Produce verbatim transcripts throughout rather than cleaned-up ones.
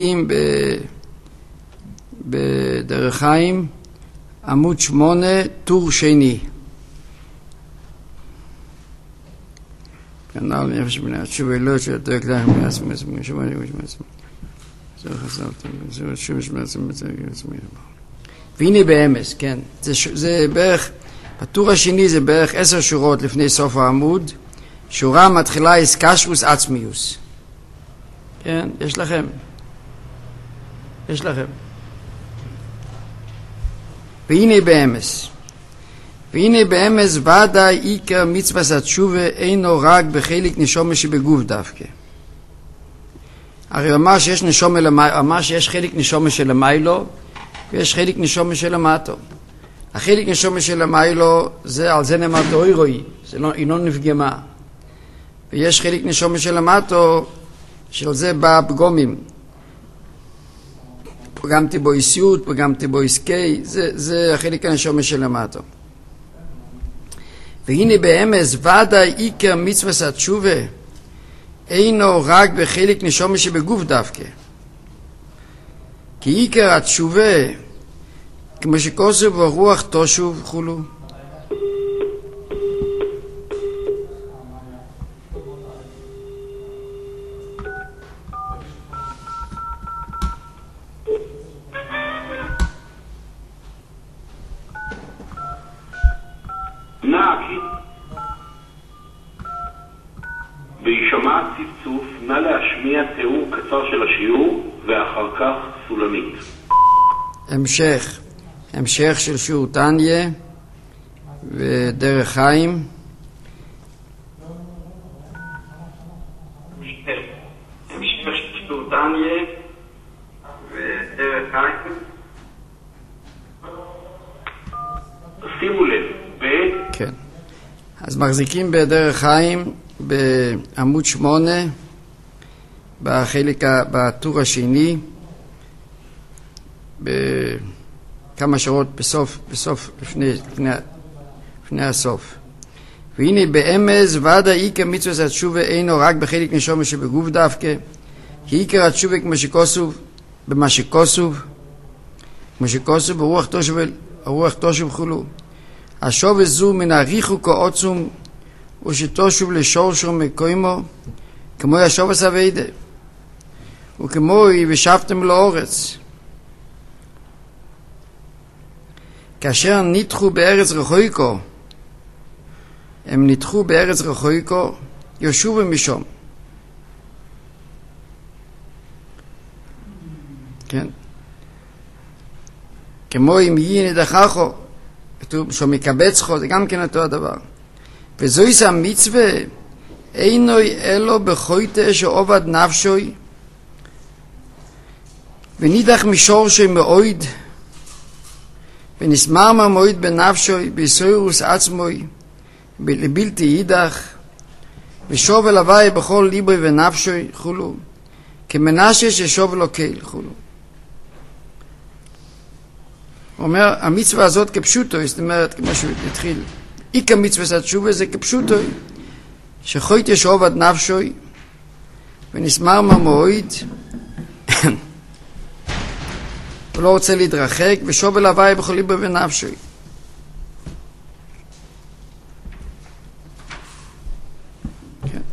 בדרך חיים, עמוד שמונה, טור שני. כנ"ל נפש בני התשובה לא שתוק לך מעצמם עצמם שוב אני מעצמם זה חסרתם זה שוב מעצמם עצמם והנה באמס, כן, זה, זה בערך, בטור השני זה בערך עשר שורות לפני סוף העמוד. שורה מתחילה איסקשרוס עצמיוס. כן, יש לכם יש לכם והנה באמס והנה באמס ודאי עיקר מצוות התשובה אינו רק בחלק נשמה שבגוף דווקא. הרי אמר שיש נשמה למעלה, אמר שיש חלק נשמה שלמיילו ויש חלק נשמה שלמטו. החלק נשמה שלמיילו זה על זה נאמר תאורוי, זה לא, היא לא נפגמה. ויש חלק נשמה שלמטו של זה בא פגומים. פגמתי בו איסיות, פגמתי בו עסקי, זה, זה החלק הנשמה שלמטו. והנה באמס ודאי עיקר מצוות התשובה אינו רק בחלק נשמה שבגוף דווקא. כי עיקר התשובה כמו שכוסו ברוח תושוב חולו. בהישמע צפצוף נא להשמיע תיאור קצר של השיעור ואחר כך סולמית. המשך המשך של שיעור תניה ודרך חיים. המשך של שיעור תניה ודרך חיים. שימו לב, ב... כן. אז מחזיקים בדרך חיים בעמוד שמונה בחלק, בטור השני, בכמה שעות בסוף, בסוף, לפני, לפני, לפני הסוף. והנה באמס ודאי עיקר מצוות התשובה אינו רק בחלק נשמה שבגוף דווקא, כי עיקר התשובה כמו שכוסוב, במה שכוסוב, כמו שכוסוב ברוח תושוב, הרוח תושוב חולו. השוב זו מן הריחוק העוצום ושתושוב לשורשו מקוימו כמו השוב הסווידה וכמו ושבתם לאורץ. כאשר ניתחו בארץ רחויקו, הם ניתחו בארץ רחויקו, יושבו משום. כן. כמו אם יהיה נדחכו, כתוב שהוא מקבץ חו, זה גם כן אותו הדבר. וזוהי זה המצווה, אינוי אלו בחויטה שעובד נפשוי, ונידח משורשי מאויד, ונסמר מהמועיד בנפשוי, ביסוירוס עצמוי, לבלתי יידח, ושוב אל הווי בכל ליבוי ונפשוי, חולו, כמנשה ששוב לו קהל, חולו. הוא אומר, המצווה הזאת כפשוטו, זאת אומרת, כמו שהוא התחיל, עיקר מצוות התשובה זה כפשוטו, שחוית ישוב עד נפשוי, ונסמר מהמועיד, הוא לא רוצה להתרחק, ושוב אל הווי בכל ליבו ונפשוי. כן.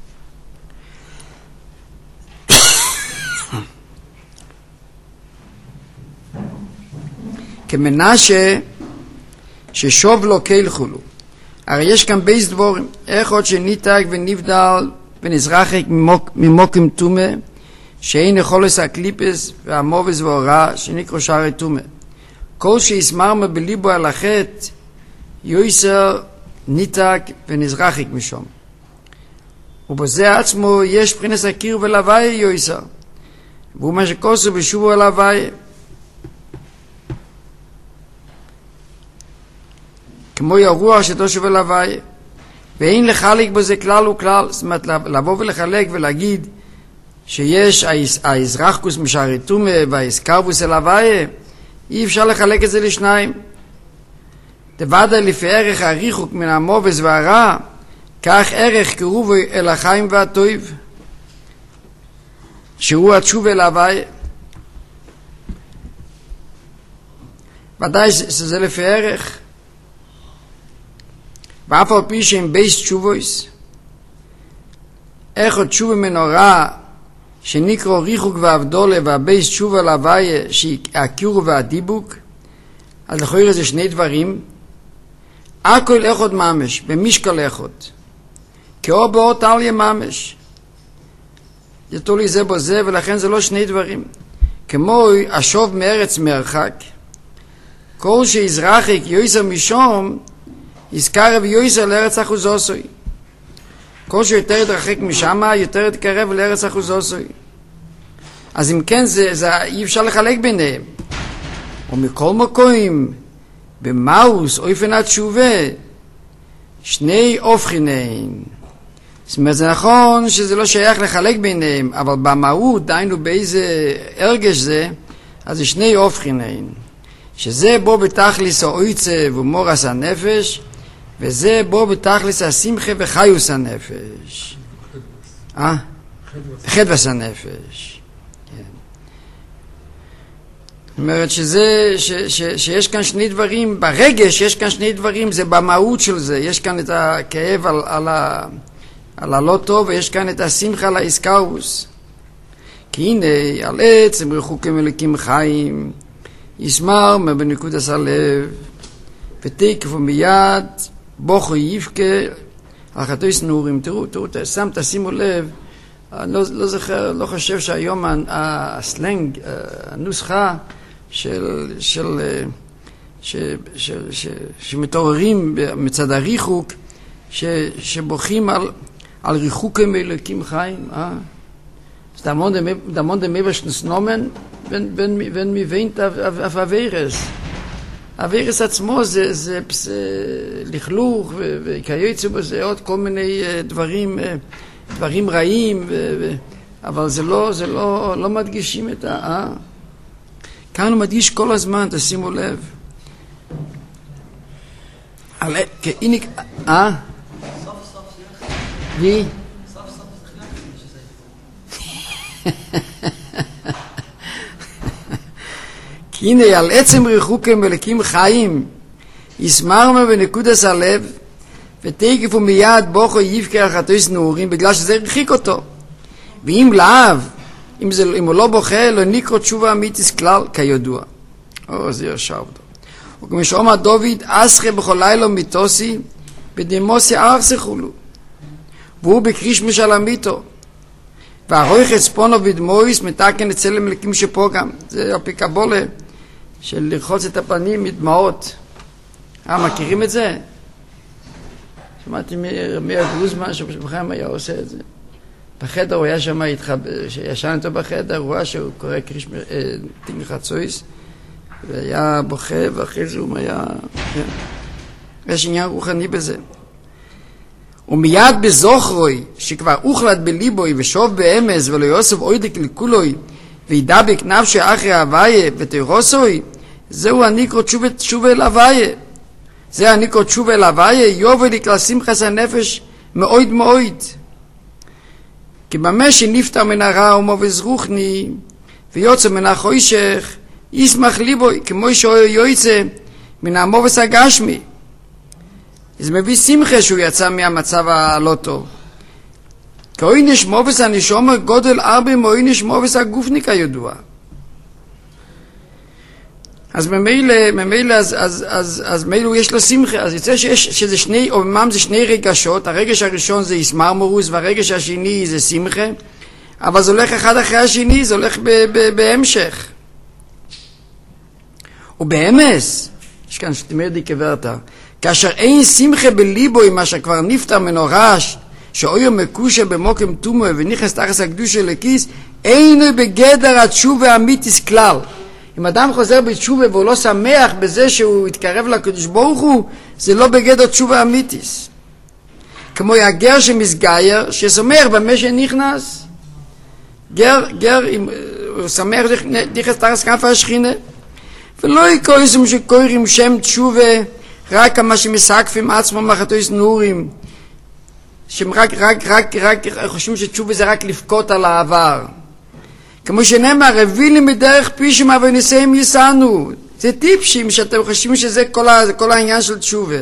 כמנשה ששוב לו קהל חולו. הרי יש כאן בייס דבורים, איך עוד שניתק ונבדל ונזרחק ממוקים תומה, שאין יכולס הקליפס והמובס והוראה שנקרא שערי תומה. כל שיסמר בליבו על החטא יויסר ניתק ונזרחק משום. ובזה עצמו יש בחינס הקיר ולווי יויסר. והוא מה שכוסו בשובו על הווי. כמו הרוח שתושב על הווי. ואין לחלק בזה כלל וכלל. זאת אומרת לבוא ולחלק ולהגיד שיש האזרחקוס משערי תומה והאזקרבוס אל הווי, אי אפשר לחלק את זה לשניים. דוודאי לפי ערך הריחוק מן המובס והרע, כך ערך קירוב אל החיים והטוב, שהוא התשובה אל הווי. ודאי שזה לפי ערך. ואף על פי שהם בייס תשובויס, איך עוד תשובה מנורה שנקרא ריחוק והבדולה והבייס תשובה להוויה שהקירו והדיבוק, אז לכאורה זה שני דברים. הכל אחד ממש, במשקל אחד. כאו באות עליה ממש. זה תולי זה בו זה, ולכן זה לא שני דברים. כמו השוב מארץ מרחק, כל שיזרחיק יויסר משום, יזכר ויויסר לארץ אחוזוסוי. כל שיותר יתרחק משם, יותר יתקרב לארץ אחוזוסוי. אז אם כן, זה, זה, אי אפשר לחלק ביניהם. ומכל מקום, במאוס אופן התשובה, שני אופכיניים. זאת אומרת, זה נכון שזה לא שייך לחלק ביניהם, אבל במהות, דיינו באיזה הרגש זה, אז זה שני אופכיניים. שזה בו בתכליס האויצה ומורס הנפש, וזה בו בתכליס השמחה וחיוס הנפש. אה? חדווס הנפש. זאת אומרת שזה, ש, ש, שיש כאן שני דברים, ברגש יש כאן שני דברים, זה במהות של זה, יש כאן את הכאב על, על, ה, על הלא טוב, ויש כאן את השמחה על האיסקאוס. כי הנה, על עץ הם רחוקים אלוקים חיים, יסמר בנקודת הלב, ותקף ומיד, בוכו יבכה, על חטויס נעורים. תראו, תראו, שם, תשימו לב, אני לא, לא זוכר, לא חושב שהיום הסלנג, הנוסחה של, של, של, של, של, שמתעוררים מצד הריחוק, ש, שבוכים על, על ריחוקים אלוקים חיים, אה? Da monde da monde mebestens nomen wenn wenn wenn mir weint auf averes averes עצמו זה זה לכלוך וכיוצא בזה עוד כל מיני דברים דברים רעים אבל זה לא זה לא לא מדגישים את ה כאן הוא מדגיש כל הזמן, תשימו לב על כאיניק אה סוף סוף wie כי הנה על עצם ריחוקים ולקים חיים יסמרמה בנקודס הלב ותקף ומיד בוכו יבכה על חטויס נעורים בגלל שזה הרחיק אותו ואם לאו אם, זה, אם הוא לא בוכה לא נקרא תשובה אמיתיס כלל כידוע או זה יושב אותו וכמו שאומר דוד אסחה בכל לילה מיתוסי בדמוסי ארסי חולו והוא בקריש משלמיתו והרויך את ספונו בדמויס מתקן את צלם מלכים שפה גם זה הפיקבולה של לרחוץ את הפנים מדמעות אה מכירים את זה? שמעתי מאיר גרוזמן שבחיים היה עושה את זה בחדר הוא היה שם שישן איתו בחדר הוא היה שהוא קורא קריש תיק מחצויס והיה בוכה ואחרי זה הוא היה יש עניין רוחני בזה ומיד בזוכרוי שכבר אוכלת בליבוי ושוב באמס ולא יוסף אוידק לכולוי וידבק נפשי אחרי הוויה ותירוסוי זהו הניקרו תשובה אל הוויה זה הניקרו תשובה אל הוויה יובליק לשמחת הנפש מאוד מאוד כי במה שנפטר מן הרע ומובז רוחני ויוצא מן החוישך ישמח ליבוי כמו שיוצא מן המובז הגשמי זה מביא שמחה שהוא יצא מהמצב הלא טוב. כי אוינש מובס הנשומר גודל ארבע מאוינש מובס הגופניק הידוע. אז ממילא, ממילא, אז, אז, אז, אז מילא יש לו שמחה. אז יצא שיש, שזה שני, או ממם זה שני רגשות. הרגש הראשון זה יסמר מורוס, והרגש השני זה שמחה. אבל זה הולך אחד אחרי השני, זה הולך ב, ב, בהמשך. ובאמס, יש כאן שתמר די כברתה, כאשר אין שמחה בליבו עם מה שכבר נפטר מנורש, שאויר מקושה במוקם תומו ונכנס תחס הקדושה לכיס, אינו בגדר התשובה אמיתיס כלל. אם אדם חוזר בתשובה והוא לא שמח בזה שהוא יתקרב לקדוש ברוך הוא, זה לא בגדר תשובה אמיתיס. כמו הגר שמסגייר, ששמח במה שנכנס. גר, גר, הוא שמח נכנס תחס כנף השכינה, ולא יקויסם שקוראים שם תשובה, רק מה שמסקפים עצמו מחתויס נעורים, שהם רק, רק, רק, רק חושבים שתשובה זה רק לפקוט על העבר. כמו שנאמר, רבילים בדרך פישם אבל ניסיהם יסענו. זה טיפשים שאתם חושבים שזה כל, ה, כל העניין של תשובה.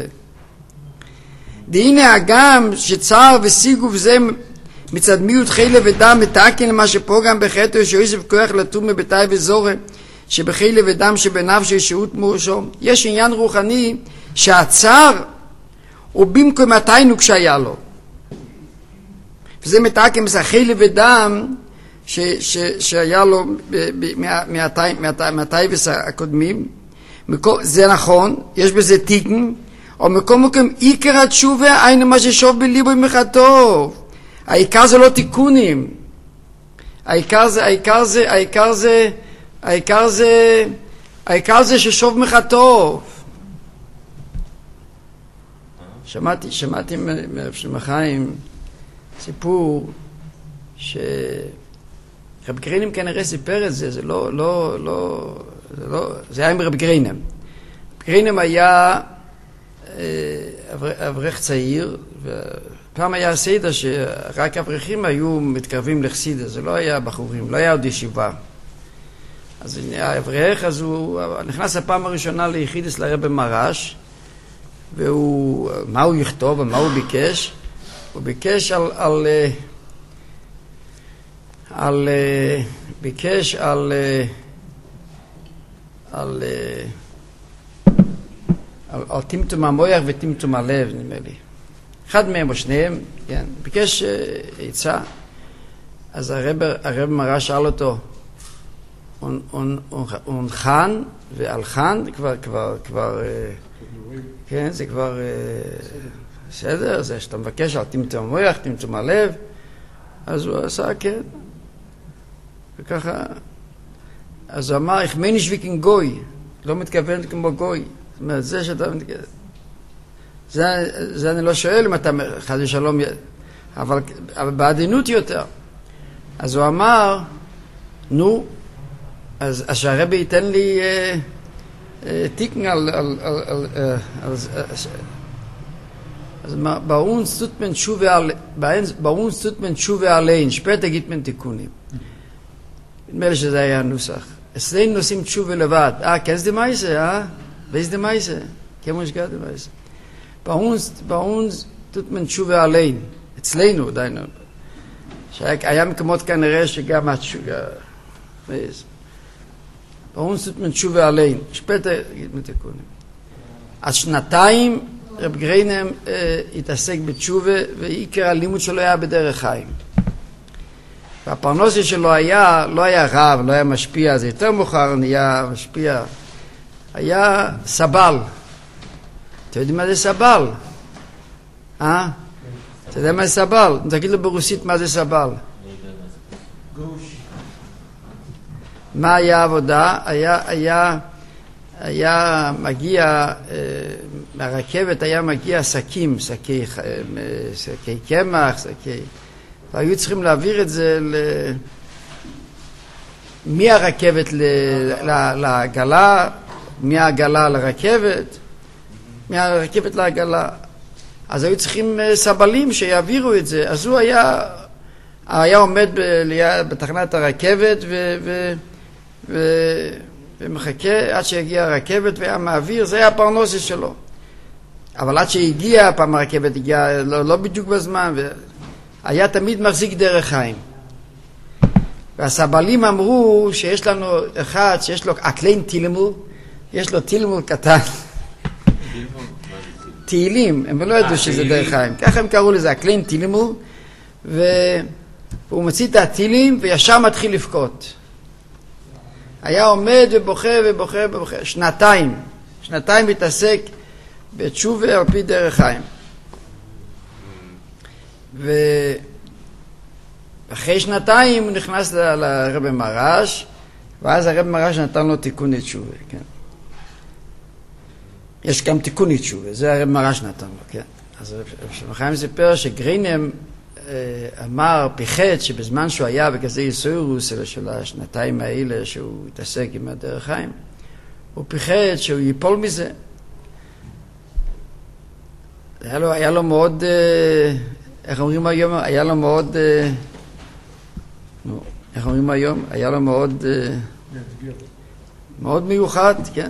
והנה הגם שצער וסיגוב זה מצד מיעוט חילה ודם מתקן למה שפוגם בחטא שיוסף כוח לתום מביתי וזורה שבחילה ודם שבנפשו שהות מורשו. יש עניין רוחני שהצער הוא במקום התיינוק שהיה לו, וזה מתקן חילה ודם ש, ש, שהיה לו מהטייבס הקודמים. זה נכון, יש בזה תיקן, או מקום מקום עיקר התשובה היינו מה ששוב בליבו מחטוב. העיקר זה לא תיקונים, העיקר זה העיקר זה העיקר זה העיקר זה העיקר זה ששוב מחטוב. שמעתי שמעתי מרב חיים סיפור ש רב גרינם כנראה סיפר את זה, זה לא לא לא זה לא זה היה עם רב גרינם. גרינם היה אברך צעיר, ופעם היה סיידה שרק אברכים היו מתקרבים לחסידה, זה לא היה בחורים, לא היה עוד ישיבה. אז האברך, אז הוא נכנס הפעם הראשונה ליחידס לרב מרש, והוא, מה הוא יכתוב ומה הוא ביקש? הוא ביקש על, על, על, ביקש על, על, על, על טמטום המוח וטמטום הלב, נדמה לי. אחד מהם או שניהם, כן, ביקש עצה. אז הרב, הרב מרש שאל אותו, on חן ועל חן, כבר, כבר, כבר, כן, זה כבר בסדר, זה שאתה מבקש על טמטום המוח, טמטום הלב, אז הוא עשה, כן. וככה, אז הוא אמר, איך מניש ויקין גוי, לא מתכוון כמו גוי. זאת אומרת, זה שאתה מתכוון, זה, זה אני לא שואל אם אתה חד ושלום, אבל, אבל בעדינות יותר. אז הוא אמר, נו, אז, אז שהרבי ייתן לי אה, אה, תיקן על, על, על, על, על, על אז מה, באונס tut man Tshuve allein, באונס tut man Tshuve allein, später gibt man תיקונים. נדמה לי שזה היה הנוסח. אצלנו עושים תשובה לבד. אה, כן זה מייסה, אה? ואיזה זה מייסה? כמו שגעת זה מייסה. באונס, באונס tut man Tshuve allein. אצלנו, דיינו. שהיה מקומות כנראה שגם התשובה, ואיזה. באונס tut man Tshuve allein, später gibt man תיקונים. אז שנתיים רב גריינם אה, התעסק בתשובה, ועיקר הלימוד שלו היה בדרך חיים. והפרנסה שלו היה, לא היה רב, לא היה משפיע, זה יותר מאוחר נהיה משפיע. היה סבל. אתה יודע מה זה סבל? אה? אתה יודע מה זה סבל? תגיד לו ברוסית מה זה סבל. מה היה העבודה? היה, היה, היה מגיע, מהרכבת היה מגיע שקים, שקי, שקי קמח, שקי... והיו צריכים להעביר את זה ל... מהרכבת ל... לעגלה, מהעגלה לרכבת, מהרכבת לעגלה. אז היו צריכים סבלים שיעבירו את זה. אז הוא היה, היה עומד ב... בתחנת הרכבת ו... ו... ו... ומחכה עד שהגיעה הרכבת והיה מעביר, זה היה הפרנסה שלו. אבל עד שהגיעה, פעם הרכבת הגיעה לא, לא בדיוק בזמן, והיה תמיד מחזיק דרך חיים. והסבלים אמרו שיש לנו אחד שיש לו אקליין תילמול, יש לו תילמול קטן. תהילים, הם לא ידעו שזה דרך חיים. ככה הם קראו לזה, אקליין תילמול, והוא מציא את התילים וישר מתחיל לבכות. היה עומד ובוכה ובוכה ובוכה, שנתיים, שנתיים מתעסק בתשובה על פי דרך חיים. ואחרי שנתיים הוא נכנס לרב מרש, ואז הרב מרש נתן לו תיקוני תשובה, כן. יש גם תיקוני תשובה, זה הרב מרש נתן לו, כן. אז רב חיים סיפר שגריינם אמר, פיחד שבזמן שהוא היה בכזה יסוירוס של השנתיים האלה שהוא התעסק עם הדרך חיים, הוא פיחד שהוא ייפול מזה. היה לו, היה לו מאוד, איך אומרים היום, היה לו מאוד, איך אומרים היום, היה לו מאוד מאוד מיוחד, כן?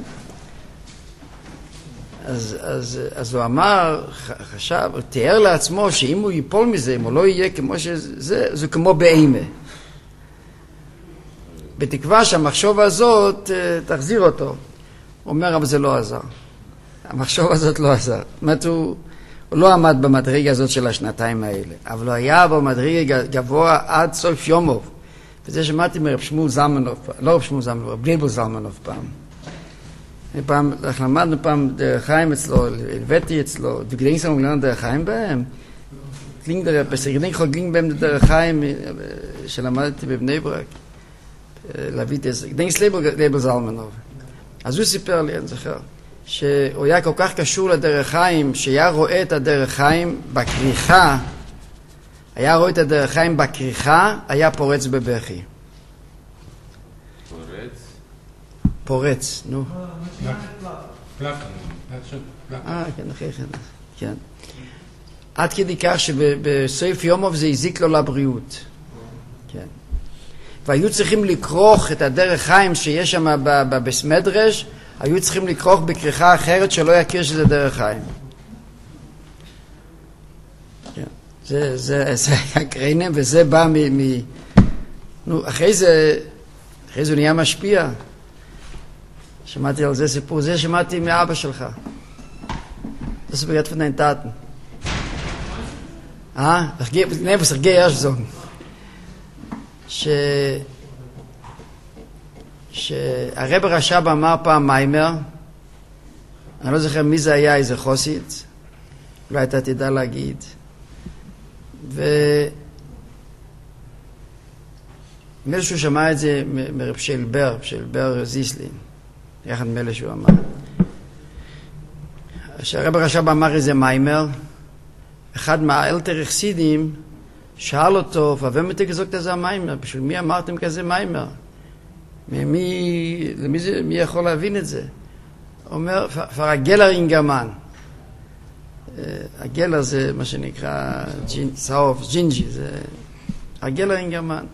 אז, אז, אז הוא אמר, חשב, הוא תיאר לעצמו שאם הוא ייפול מזה, אם הוא לא יהיה כמו שזה, זה כמו באימה. בתקווה שהמחשוב הזאת תחזיר אותו. הוא אומר, אבל זה לא עזר. המחשוב הזאת לא עזר. זאת אומרת, הוא, הוא לא עמד במדרגה הזאת של השנתיים האלה, אבל הוא היה במדרגה גבוה עד סוף יומוב. וזה שמעתי מרב שמואל זלמנוב, לא רב שמואל זלמנוב, רב גליבל זלמנוב פעם. פעם, אנחנו למדנו פעם דרך חיים אצלו, הלוויתי אצלו, וגדינג לנו גלנו דרך חיים בהם. גלינג דרך, בסגדינג חוגגים בהם דרך חיים שלמדתי בבני ברק. להביא את זה, גדינג גליבל זלמנוב. אז הוא סיפר לי, אני זוכר, שהוא היה כל כך קשור לדרך חיים, שהיה רואה את הדרך חיים בכריכה, היה רואה את הדרך חיים בכריכה, היה פורץ בבכי. פורץ? פורץ, נו. פלק. אה, כן, אחרי כן. כן. עד כדי כך שבסוף יומוב זה הזיק לו לבריאות. כן. והיו צריכים לקרוך את הדרך חיים שיש שם בסמדרש, היו צריכים לקרוך בכריכה אחרת שלא יכיר שזה דרך חיים. כן. זה, זה, זה היה קריינם, וזה בא מ... מ... נו, אחרי זה, אחרי זה הוא נהיה משפיע. שמעתי על זה סיפור, זה שמעתי מאבא שלך. זה סיפור יד פנאין טאטן. אה? נפס, ארגי ישזון. ש... שהרב הרש"ב אמר פעם מיימר, אני לא זוכר מי זה היה, איזה חוסית, אולי אתה תדע להגיד. ו... מישהו שמע את זה מרב שלבר, שלבר זיסלין, יחד מלא שהוא אמר. שהרב הרש"ב אמר איזה מיימר, אחד מהאלתר החסידים שאל אותו, ואתם תגזוק את זה המיימר, בשביל מי אמרתם כזה מיימר? מי, למי זה, מי יכול להבין את זה? הוא אומר, פר הגלר אינגמן. הגלר זה מה שנקרא צהוב, ג'ינג'י, זה הגלר אינגמן.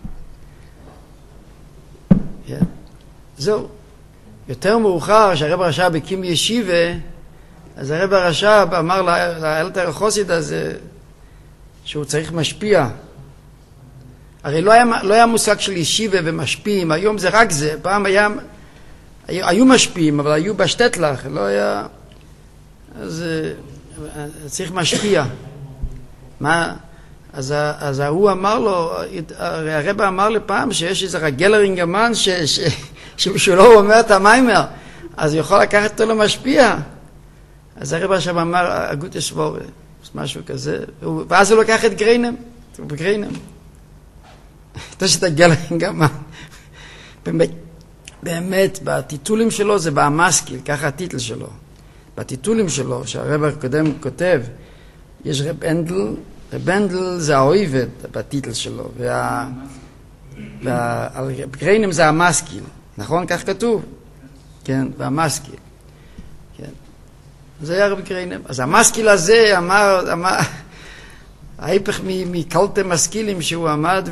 Yeah. זהו. יותר מאוחר, שהרב הרש"ב הקים ישיבה, אז הרב הרש"ב אמר לאלתר החסיד הזה, שהוא צריך משפיע. הרי לא היה, לא היה מושג של ישיבה ומשפיעים, היום זה רק זה, פעם היה, היו, היו משפיעים, אבל היו בשטטלח, לא היה, אז צריך משפיע. מה? אז, אז הוא אמר לו, הרי הרב אמר לפעם שיש איזה גלרינגמן ש, ש, שבשבילו הוא אומר את המיימר, אז הוא יכול לקחת אותו למשפיע. אז הרב עכשיו אמר, אגות ישבור, משהו כזה, ואז הוא לקח את גריינם, בגריינם. אתה שאתה גלרינגמן. באמת, באמת, בטיטולים שלו זה באמסקיל, ככה הטיטל שלו. בטיטולים שלו, שהרב הקודם כותב, יש רב אנדל, רב אנדל זה האויבד בטיטל שלו, וה... וה... גריינם זה המסקיל, נכון? כך כתוב. כן, והמסקיל. כן. זה היה רב גריינם. אז המסקיל הזה אמר, אמר, ההיפך מקלטי משכילים שהוא עמד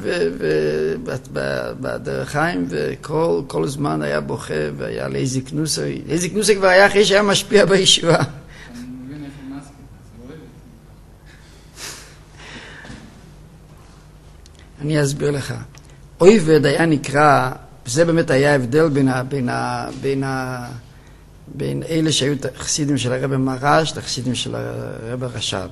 בדרך חיים, וכל כל זמן היה בוכה, והיה לאיזי כנוסי. לאיזי כנוסי כבר היה אחרי שהיה משפיע בישועה. אני מבין איפה מסקיל, זה לא אוהב. אני אסביר לך. אויבד היה נקרא, וזה באמת היה ההבדל בין, ה, בין, ה, בין, ה, בין אלה שהיו חסידים של הרב מרש לחסידים של הרב הרש"ב.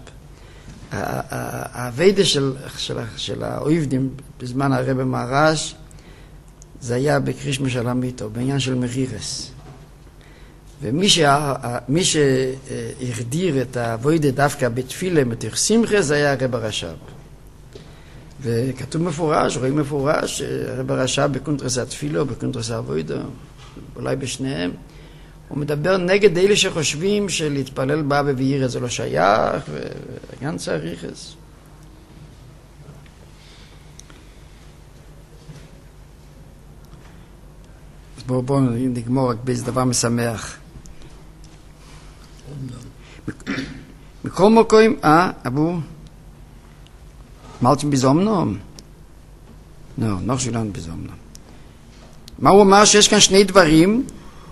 העבודה של, של, של האויבדים בזמן הרב מרש זה היה בקרישמה של המיתו, בעניין של מרירס. ומי שה, מי שהרדיר את העבודה דווקא בתפילה מתוך שמחה זה היה הרב הרש"ב. וכתוב מפורש, רואים מפורש, הרב הרש"ב בקונטרס התפילה, בקונטרס העבודה, אולי בשניהם, הוא מדבר נגד אלה שחושבים שלהתפלל באבא וירא זה לא שייך, וגם צריך את זה. אז בואו בוא נגמור רק באיזה דבר משמח. מכל מקום, אה, אבו, מלתם בזומנום? לא, נוח שלנו בזומנום. מה הוא אמר? שיש כאן שני דברים,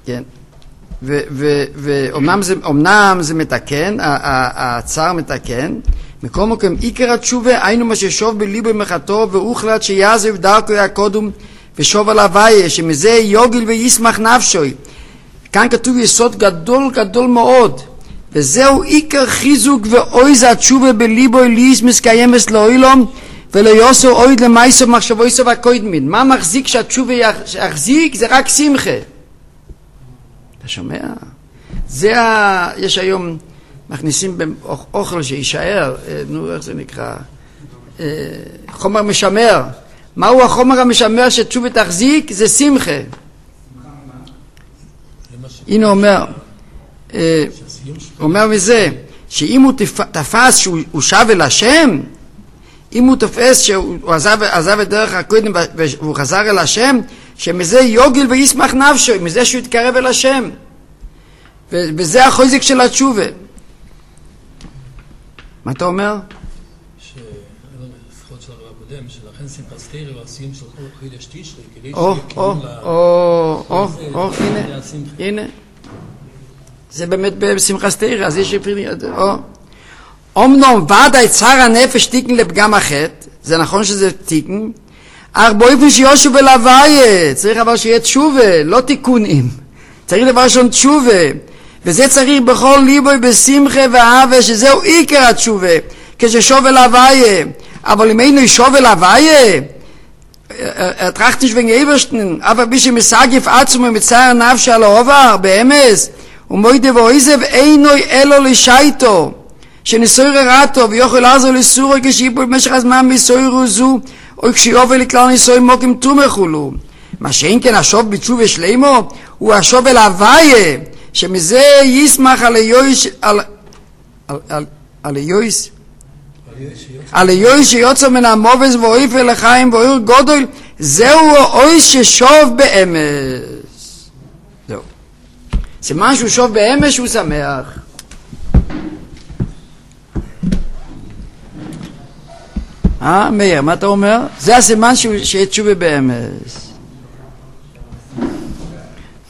כן. ואומנם זה, אומנם זה מתקן, הצער מתקן, מכל מקום עיקר התשובה היינו מה ששוב בליבו מחתו והוחלט שיעזב דרכו הקודם ושוב על הוויה, שמזה יוגל וישמח נפשוי. כאן כתוב יסוד גדול גדול מאוד, וזהו עיקר חיזוק ואויז התשובה בליבו ליס מסקיימס לאוילום ולא יוסו אויד למייסו מחשבו יסו והקוידמין. מה מחזיק שהתשובה יחזיק? זה רק שמחה. אתה שומע? זה ה... יש היום מכניסים באוכל שישאר, נו איך זה נקרא, חומר משמר. מהו החומר המשמר שתשובה תחזיק? זה שמחה. הנה אומר, אומר מזה, שאם הוא תפס שהוא שב אל השם, אם הוא תופס שהוא עזב, עזב את דרך הקודם והוא חזר אל השם, שמזה יוגל וישמח נפשו, מזה שהוא יתקרב אל השם. וזה החוזק של התשובה. מה אתה אומר? שלפחות של הרב הקודם, שלכן שמחת תורה הוא הסיום של כל חידש תשרי, כדי או, או, או, או, או, הנה, הנה. זה באמת בשמחת תורה, אז יש פריני, או. אומנם ודאי צער הנפש תיקן לפגם החטא, זה נכון שזה תיקן, אך באופן שיושו בלוויה, צריך אבל שיהיה תשובה, לא תיקונים. צריך דבר ראשון תשובה, וזה צריך בכל ליבו בשמחה ואהבה, שזהו עיקר התשובה, כששוב אל הוויה. אבל אם היינו שוב אל הוויה, טראכט nicht wegen Ebersten, aber bis im Sagif עצמו מצער נפש על העובר, באמס, ומוידה ואויזב אינוי אלו לשייטו, שנסויר רטו ויוכל לעזור לסורו כשיפול במשך הזמן מסוירו זו, או כשיובל לכלל ניסוי מוקים תומכולו. מה שאין כן השוב בתשובה שלמו, הוא השוב אל הוויה, שמזה ישמח על היויש, על, על, על, על היויש, על היויש שיוצא מן המובס ואויף אל החיים ואויר גודל, זהו האויש ששוב באמס. זהו. סימן שהוא שוב באמס שהוא שמח. אה, מאיר, מה אתה אומר? זה הסימן שיהיה תשובה באמס.